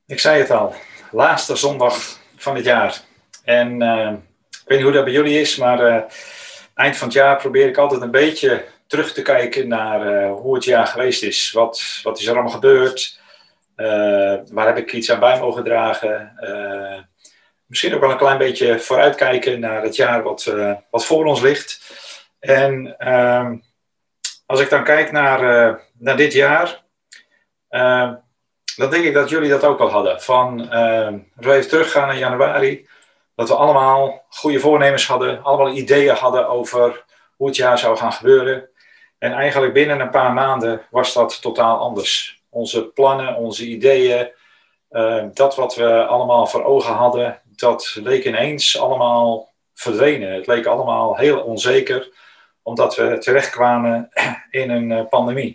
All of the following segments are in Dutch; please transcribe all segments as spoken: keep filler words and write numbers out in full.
Ik zei het al, laatste zondag van het jaar. En uh, ik weet niet hoe dat bij jullie is, maar uh, eind van het jaar probeer ik altijd een beetje terug te kijken naar uh, hoe het jaar geweest is. Wat, wat is er allemaal gebeurd? Uh, waar heb ik iets aan bij mogen dragen? Uh, misschien ook wel een klein beetje vooruitkijken naar het jaar wat, uh, wat voor ons ligt. En uh, als ik dan kijk naar, uh, naar dit jaar... Uh, Dan denk ik dat jullie dat ook wel hadden. Van, uh, we even teruggaan naar januari. Dat we allemaal goede voornemens hadden. Allemaal ideeën hadden over hoe het jaar zou gaan gebeuren. En eigenlijk binnen een paar maanden was dat totaal anders. Onze plannen, onze ideeën. Uh, dat wat we allemaal voor ogen hadden. Dat leek ineens allemaal verdwenen. Het leek allemaal heel onzeker. Omdat we terechtkwamen in een uh, pandemie.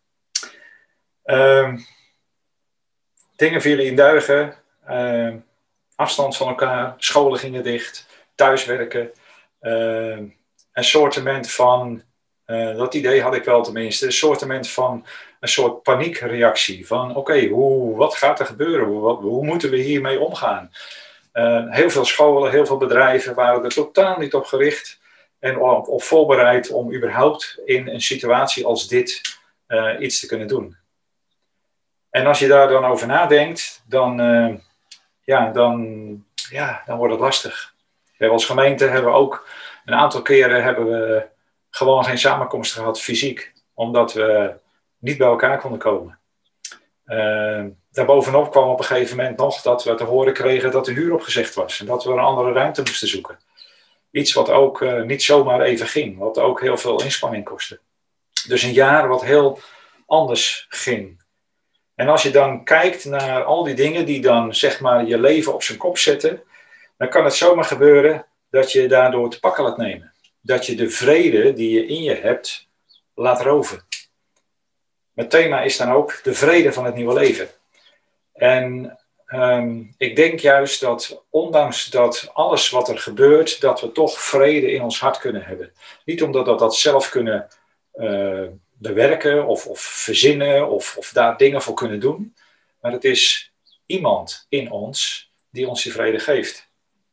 Uh, Dingen vielen in duigen, uh, afstand van elkaar, scholen gingen dicht, thuiswerken. Uh, een soortement van, uh, dat idee had ik wel tenminste, een soortement van een soort paniekreactie. Van oké, okay, hoe, wat gaat er gebeuren? Hoe, hoe moeten we hiermee omgaan? Uh, heel veel scholen, heel veel bedrijven waren er totaal niet op gericht en op, op voorbereid om überhaupt in een situatie als dit uh, iets te kunnen doen. En als je daar dan over nadenkt, dan, uh, ja, dan, ja, dan wordt het lastig. We hebben als gemeente hebben we ook een aantal keren hebben we gewoon geen samenkomst gehad fysiek. Omdat we niet bij elkaar konden komen. Uh, daarbovenop kwam op een gegeven moment nog dat we te horen kregen dat de huur opgezegd was. En dat we een andere ruimte moesten zoeken. Iets wat ook uh, niet zomaar even ging. Wat ook heel veel inspanning kostte. Dus een jaar wat heel anders ging. En als je dan kijkt naar al die dingen die dan zeg maar je leven op zijn kop zetten, dan kan het zomaar gebeuren dat je daardoor te pakken laat nemen. Dat je de vrede die je in je hebt laat roven. Mijn thema is dan ook de vrede van het nieuwe leven. En um, ik denk juist dat ondanks dat alles wat er gebeurt, dat we toch vrede in ons hart kunnen hebben. Niet omdat we dat zelf kunnen uh, bewerken of, of verzinnen of, of daar dingen voor kunnen doen. Maar het is iemand in ons die ons die vrede geeft.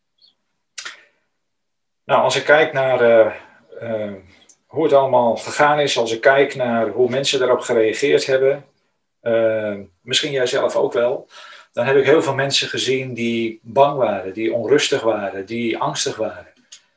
Nou, als ik kijk naar uh, uh, hoe het allemaal gegaan is, als ik kijk naar hoe mensen daarop gereageerd hebben, uh, misschien jij zelf ook wel, dan heb ik heel veel mensen gezien die bang waren, die onrustig waren, die angstig waren.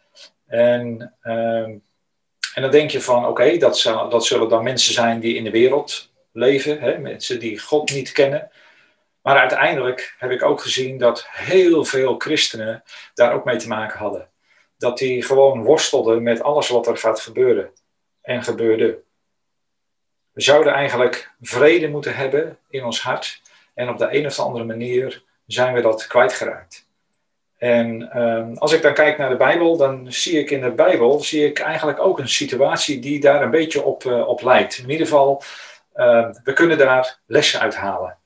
En... Uh, En dan denk je van, oké, okay, dat, dat zullen dan mensen zijn die in de wereld leven. Hè? Mensen die God niet kennen. Maar uiteindelijk heb ik ook gezien dat heel veel christenen daar ook mee te maken hadden. Dat die gewoon worstelden met alles wat er gaat gebeuren. En gebeurde. We zouden eigenlijk vrede moeten hebben in ons hart. En op de een of andere manier zijn we dat kwijtgeraakt. En um, als ik dan kijk naar de Bijbel, dan zie ik in de Bijbel zie ik eigenlijk ook een situatie die daar een beetje op, uh, op lijkt. In ieder geval, uh, we kunnen daar lessen uithalen.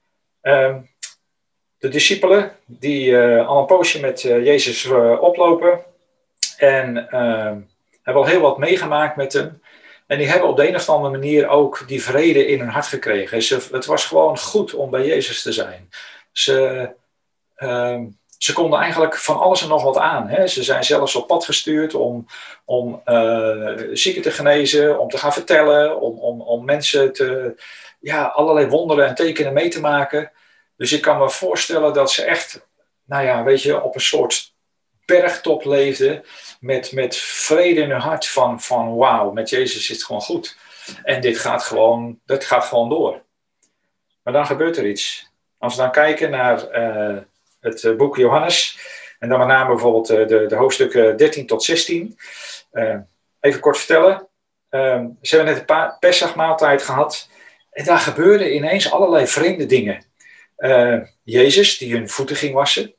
Um, de discipelen die uh, al een poosje met uh, Jezus uh, oplopen en uh, hebben al heel wat meegemaakt met hem. En die hebben op de een of andere manier ook die vrede in hun hart gekregen. Ze, het was gewoon goed om bij Jezus te zijn. Ze... Uh, Ze konden eigenlijk van alles en nog wat aan. Hè. Ze zijn zelfs op pad gestuurd om, om uh, zieken te genezen, om te gaan vertellen, om, om, om mensen te, ja, allerlei wonderen en tekenen mee te maken. Dus ik kan me voorstellen dat ze echt, nou ja, weet je, op een soort bergtop leefden met, met vrede in hun hart van, van wauw, met Jezus is het gewoon goed. En dit gaat gewoon, dit gaat gewoon door. Maar dan gebeurt er iets. Als we dan kijken naar... Uh, het boek Johannes. En dan met name bijvoorbeeld de, de hoofdstukken dertien tot zestien. Uh, even kort vertellen. Uh, ze hebben net een Pesachmaaltijd gehad. En daar gebeurden ineens allerlei vreemde dingen. Uh, Jezus, die hun voeten ging wassen.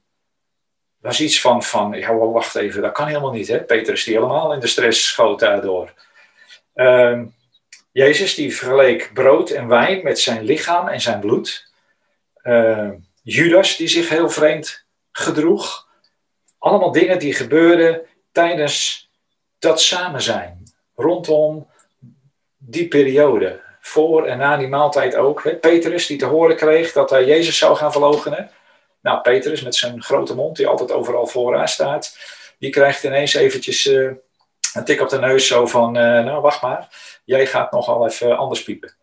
Was iets van, van, ja wacht even, dat kan helemaal niet. Hè? Petrus die helemaal in de stress schoot daardoor. Uh, Jezus die vergeleek brood en wijn met zijn lichaam en zijn bloed. Uh, Judas die zich heel vreemd gedroeg. Allemaal dingen die gebeurden tijdens dat samen zijn. Rondom die periode. voor en na die maaltijd ook. Hè? Petrus die te horen kreeg dat hij Jezus zou gaan verloochenen. Nou, Petrus met zijn grote mond, die altijd overal vooraan staat, die krijgt ineens eventjes uh, een tik op de neus zo van, uh, nou wacht maar, jij gaat nogal even anders piepen.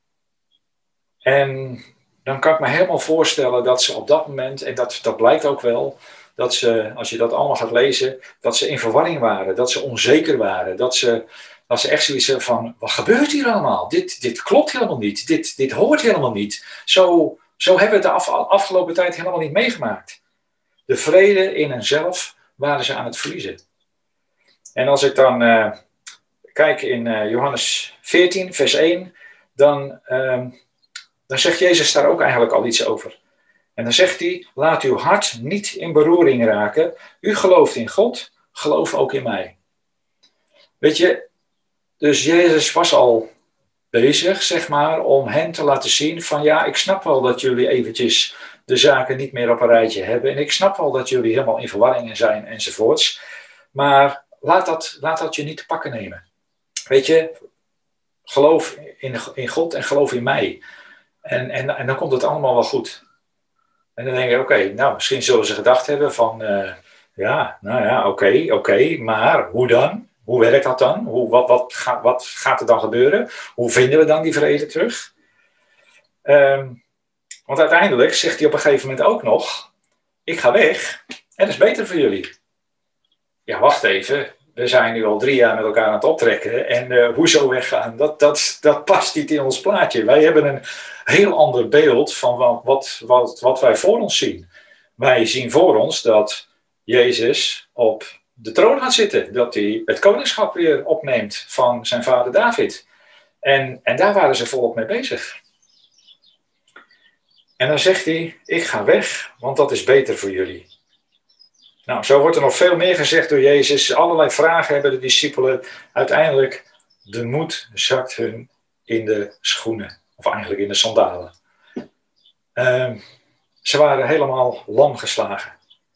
En dan kan ik me helemaal voorstellen dat ze op dat moment, en dat, dat blijkt ook wel, dat ze, als je dat allemaal gaat lezen, dat ze in verwarring waren, dat ze onzeker waren, dat ze, dat ze echt zoiets hebben van, wat gebeurt hier allemaal? Dit, dit klopt helemaal niet, dit, dit hoort helemaal niet. Zo, zo hebben we het de af, afgelopen tijd helemaal niet meegemaakt. De vrede in henzelf waren ze aan het verliezen. En als ik dan uh, kijk in uh, Johannes veertien, vers één, dan, uh, dan zegt Jezus daar ook eigenlijk al iets over. En dan zegt hij, laat uw hart niet in beroering raken. U gelooft in God, geloof ook in mij. Weet je, dus Jezus was al bezig, zeg maar, om hen te laten zien van ja, ik snap wel dat jullie eventjes de zaken niet meer op een rijtje hebben. En ik snap wel dat jullie helemaal in verwarringen zijn enzovoorts. Maar laat dat, laat dat je niet te pakken nemen. Weet je, geloof in, in God en geloof in mij. En, en, en dan komt het allemaal wel goed. En dan denk je, oké, okay, nou, misschien zullen ze gedacht hebben van, uh, ja, nou ja, oké, okay, oké, okay, maar hoe dan? Hoe werkt dat dan? Hoe, wat, wat, ga, wat gaat er dan gebeuren? Hoe vinden we dan die vrede terug? Um, want uiteindelijk zegt hij op een gegeven moment ook nog, ik ga weg en dat is beter voor jullie. Ja, wacht even, we zijn nu al drie jaar met elkaar aan het optrekken en uh, hoezo weggaan? Dat, dat, dat past niet in ons plaatje. Wij hebben een heel ander beeld van wat, wat, wat, wat wij voor ons zien. Wij zien voor ons dat Jezus op de troon gaat zitten. Dat hij het koningschap weer opneemt van zijn vader David. En, en daar waren ze volop mee bezig. En dan zegt hij, ik ga weg, want dat is beter voor jullie. Nou, zo wordt er nog veel meer gezegd door Jezus. Allerlei vragen hebben de discipelen. Uiteindelijk, de moed zakt hun in de schoenen. Of eigenlijk in de sandalen. Uh, ze waren helemaal lam geslagen.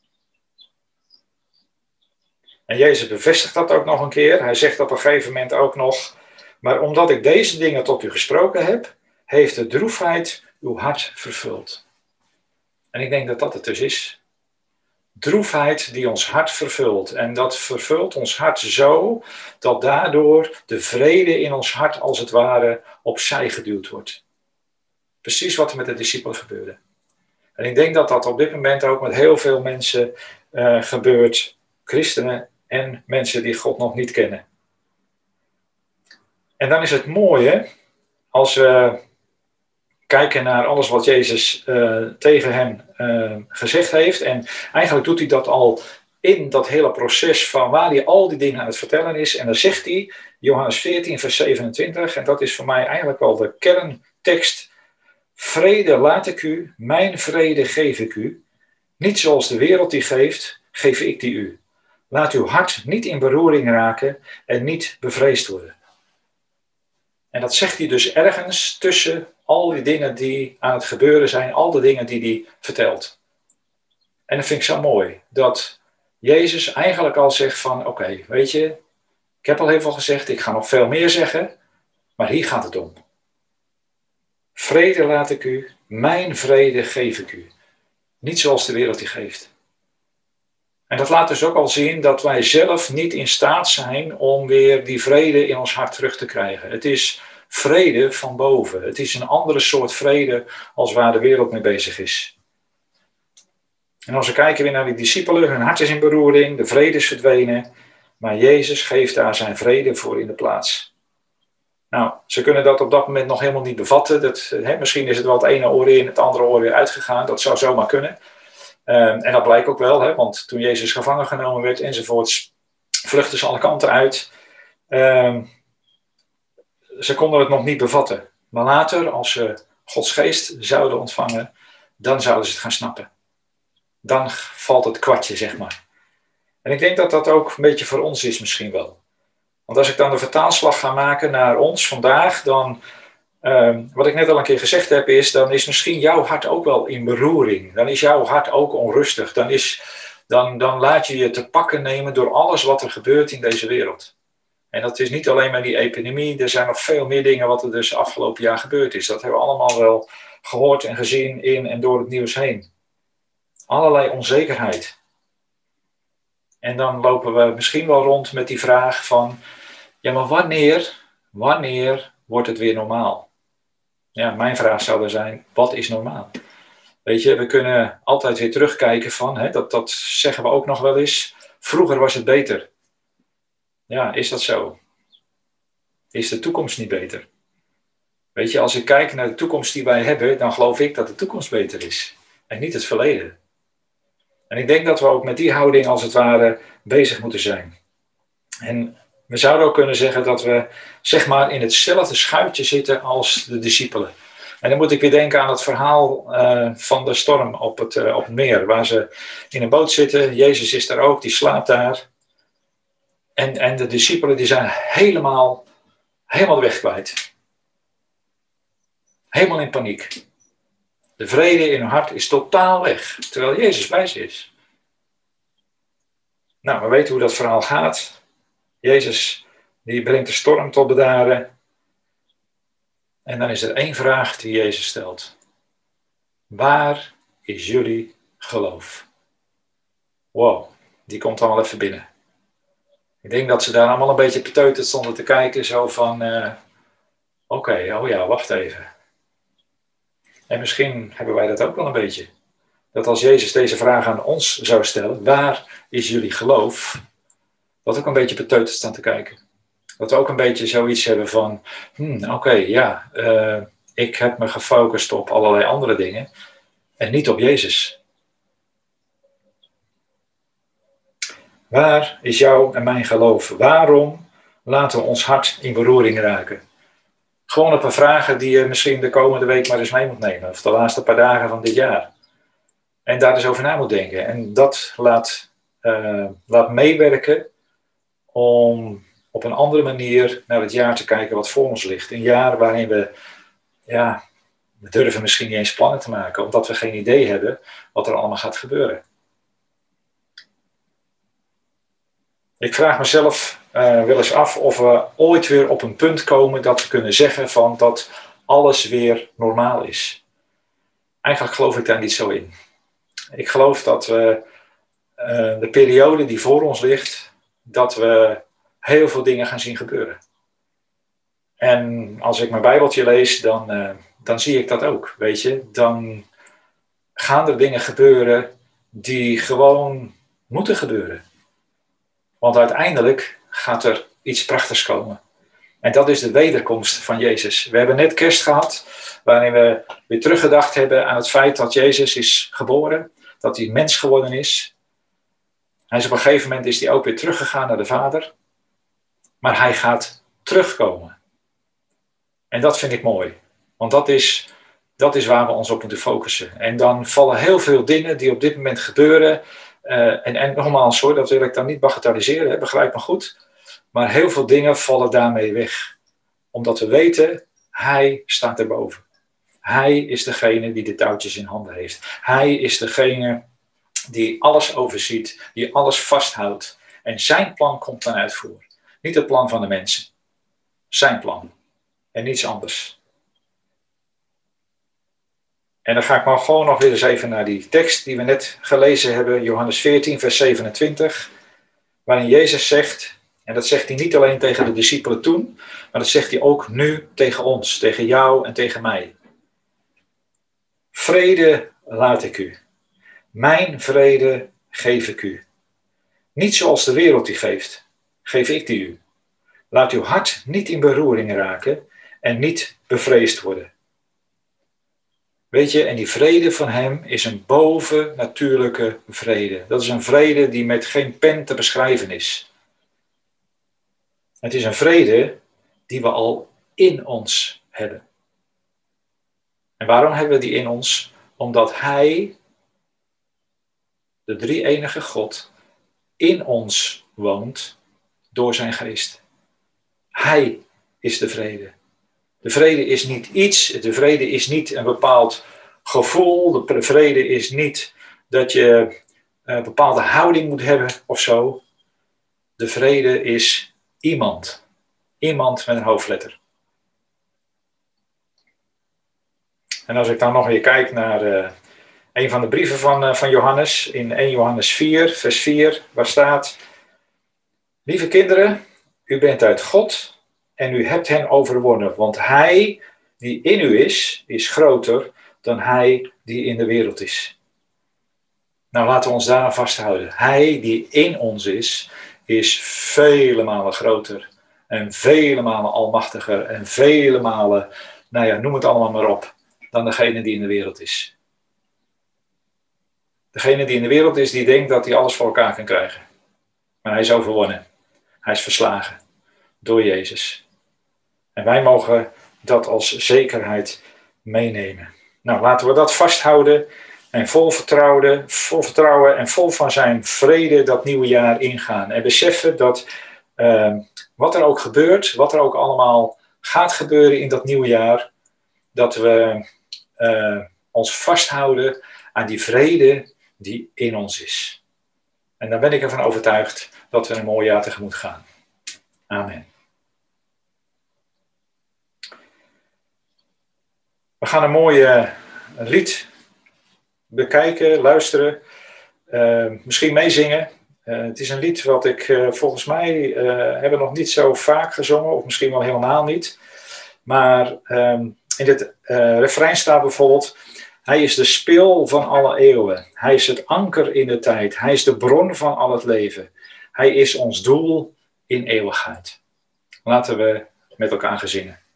En Jezus bevestigt dat ook nog een keer. Hij zegt op een gegeven moment ook nog, maar omdat ik deze dingen tot u gesproken heb, heeft de droefheid uw hart vervuld. En ik denk dat dat het dus is. Droefheid die ons hart vervult. En dat vervult ons hart zo, dat daardoor de vrede in ons hart als het ware opzij geduwd wordt. Precies wat er met de discipelen gebeurde. En ik denk dat dat op dit moment ook met heel veel mensen uh, gebeurt. Christenen en mensen die God nog niet kennen. En dan is het mooie, als we kijken naar alles wat Jezus uh, tegen hem uh, gezegd heeft. En eigenlijk doet hij dat al in dat hele proces van waar hij al die dingen aan het vertellen is. En dan zegt hij, Johannes veertien vers zevenentwintig, en dat is voor mij eigenlijk wel de kerntekst. Vrede laat ik u, mijn vrede geef ik u. Niet zoals de wereld die geeft, geef ik die u. Laat uw hart niet in beroering raken en niet bevreesd worden. En dat zegt hij dus ergens tussen al die dingen die aan het gebeuren zijn, al de dingen die hij vertelt. En dat vind ik zo mooi, dat Jezus eigenlijk al zegt van, oké, okay, weet je, ik heb al heel veel gezegd, ik ga nog veel meer zeggen, maar hier gaat het om. Vrede laat ik u, mijn vrede geef ik u. Niet zoals de wereld die geeft. En dat laat dus ook al zien dat wij zelf niet in staat zijn om weer die vrede in ons hart terug te krijgen. Het is vrede van boven. Het is een andere soort vrede als waar de wereld mee bezig is. En als we kijken weer naar die discipelen, hun hart is in beroering, de vrede is verdwenen, maar Jezus geeft daar zijn vrede voor in de plaats. Nou, ze kunnen dat op dat moment nog helemaal niet bevatten. Dat, hè, misschien is het wel het ene oor in, het andere oor weer uitgegaan. Dat zou zomaar kunnen. Um, en dat blijkt ook wel, hè, want toen Jezus gevangen genomen werd enzovoorts, vluchtten ze alle kanten uit. Um, ze konden het nog niet bevatten. Maar later, als ze Gods geest zouden ontvangen, dan zouden ze het gaan snappen. Dan valt het kwartje, zeg maar. En ik denk dat dat ook een beetje voor ons is misschien wel. Want als ik dan de vertaalslag ga maken naar ons vandaag, dan, um, wat ik net al een keer gezegd heb, is, dan is misschien jouw hart ook wel in beroering. Dan is jouw hart ook onrustig. Dan, is, dan, dan laat je je te pakken nemen door alles wat er gebeurt in deze wereld. En dat is niet alleen maar die epidemie, er zijn nog veel meer dingen wat er dus afgelopen jaar gebeurd is. Dat hebben we allemaal wel gehoord en gezien in en door het nieuws heen. Allerlei onzekerheid. En dan lopen we misschien wel rond met die vraag van, ja, maar wanneer, wanneer wordt het weer normaal? Ja, mijn vraag zou dan zijn, wat is normaal? Weet je, we kunnen altijd weer terugkijken van, hè, dat, dat zeggen we ook nog wel eens, vroeger was het beter. Ja, is dat zo? Is de toekomst niet beter? Weet je, als ik kijk naar de toekomst die wij hebben, dan geloof ik dat de toekomst beter is. En niet het verleden. En ik denk dat we ook met die houding als het ware bezig moeten zijn. En we zouden ook kunnen zeggen dat we zeg maar in hetzelfde schuitje zitten als de discipelen. En dan moet ik weer denken aan het verhaal uh, van de storm op het, uh, op het meer. Waar ze in een boot zitten. Jezus is daar ook, die slaapt daar. En, en de discipelen die zijn helemaal, helemaal de weg kwijt. Helemaal in paniek. De vrede in hun hart is totaal weg. Terwijl Jezus bij ze is. Nou, we weten hoe dat verhaal gaat. Jezus die brengt de storm tot bedaren. En dan is er één vraag die Jezus stelt. Waar is jullie geloof? Wow, die komt dan wel even binnen. Ik denk dat ze daar allemaal een beetje beteuterd stonden te kijken. Zo van, uh, oké, okay, oh ja, wacht even. En misschien hebben wij dat ook wel een beetje. Dat als Jezus deze vraag aan ons zou stellen, waar is jullie geloof? Dat we ook een beetje beteuterd staan te kijken. Dat we ook een beetje zoiets hebben van, hmm, oké, okay, ja, uh, ik heb me gefocust op allerlei andere dingen en niet op Jezus. Waar is jouw en mijn geloof? Waarom laten we ons hart in beroering raken? Gewoon een paar vragen die je misschien de komende week maar eens mee moet nemen. Of de laatste paar dagen van dit jaar. En daar eens over na moet denken. En dat laat, uh, laat meewerken om op een andere manier naar het jaar te kijken wat voor ons ligt. Een jaar waarin we, ja, we durven misschien niet eens plannen te maken. Omdat we geen idee hebben wat er allemaal gaat gebeuren. Ik vraag mezelf uh, wel eens af of we ooit weer op een punt komen dat we kunnen zeggen van dat alles weer normaal is. Eigenlijk geloof ik daar niet zo in. Ik geloof dat we uh, de periode die voor ons ligt, dat we heel veel dingen gaan zien gebeuren. En als ik mijn Bijbeltje lees, dan, uh, dan zie ik dat ook, weet je. Dan gaan er dingen gebeuren die gewoon moeten gebeuren. Want uiteindelijk gaat er iets prachtigs komen. En dat is de wederkomst van Jezus. We hebben net kerst gehad, waarin we weer teruggedacht hebben aan het feit dat Jezus is geboren. Dat hij mens geworden is. Hij is op een gegeven moment is hij ook weer teruggegaan naar de Vader. Maar hij gaat terugkomen. En dat vind ik mooi. Want dat is, dat is waar we ons op moeten focussen. En dan vallen heel veel dingen die op dit moment gebeuren. Uh, en, en nogmaals hoor, dat wil ik dan niet bagatelliseren, hè, begrijp me goed. Maar heel veel dingen vallen daarmee weg. Omdat we weten, hij staat erboven. Hij is degene die de touwtjes in handen heeft. Hij is degene die alles overziet, die alles vasthoudt. En zijn plan komt ten uitvoer. Niet het plan van de mensen. Zijn plan. En niets anders. En dan ga ik maar gewoon nog weer eens even naar die tekst die we net gelezen hebben. Johannes veertien, vers zevenentwintig. Waarin Jezus zegt, en dat zegt hij niet alleen tegen de discipelen toen, maar dat zegt hij ook nu tegen ons, tegen jou en tegen mij. Vrede laat ik u. Mijn vrede geef ik u. Niet zoals de wereld die geeft, geef ik die u. Laat uw hart niet in beroering raken en niet bevreesd worden. Weet je, en die vrede van hem is een bovennatuurlijke vrede. Dat is een vrede die met geen pen te beschrijven is. Het is een vrede die we al in ons hebben. En waarom hebben we die in ons? Omdat hij, de drie-enige God, in ons woont door zijn geest. Hij is de vrede. De vrede is niet iets, de vrede is niet een bepaald gevoel, de vrede is niet dat je een bepaalde houding moet hebben of zo. De vrede is iemand. Iemand met een hoofdletter. En als ik dan nog weer kijk naar uh, een van de brieven van, uh, van Johannes, in eerste Johannes vier, vers vier, waar staat: lieve kinderen, u bent uit God en u hebt hen overwonnen, want hij die in u is, is groter dan hij die in de wereld is. Nou, laten we ons daaraan vasthouden. Hij die in ons is, is vele malen groter en vele malen almachtiger en vele malen, nou ja, noem het allemaal maar op, dan degene die in de wereld is. Degene die in de wereld is, die denkt dat hij alles voor elkaar kan krijgen. Maar hij is overwonnen. Hij is verslagen door Jezus. En wij mogen dat als zekerheid meenemen. Nou, laten we dat vasthouden en vol vertrouwen, vol vertrouwen en vol van zijn vrede dat nieuwe jaar ingaan. En beseffen dat uh, wat er ook gebeurt, wat er ook allemaal gaat gebeuren in dat nieuwe jaar, dat we uh, ons vasthouden aan die vrede die in ons is. En daar ben ik ervan overtuigd dat we een mooi jaar tegemoet gaan. Amen. We gaan een mooi uh, lied bekijken, luisteren, uh, misschien meezingen. Uh, het is een lied wat ik uh, volgens mij uh, hebben nog niet zo vaak gezongen, of misschien wel helemaal niet. Maar um, in het uh, refrein staat bijvoorbeeld: hij is de spil van alle eeuwen. Hij is het anker in de tijd. Hij is de bron van al het leven. Hij is ons doel in eeuwigheid. Laten we met elkaar gaan zingen.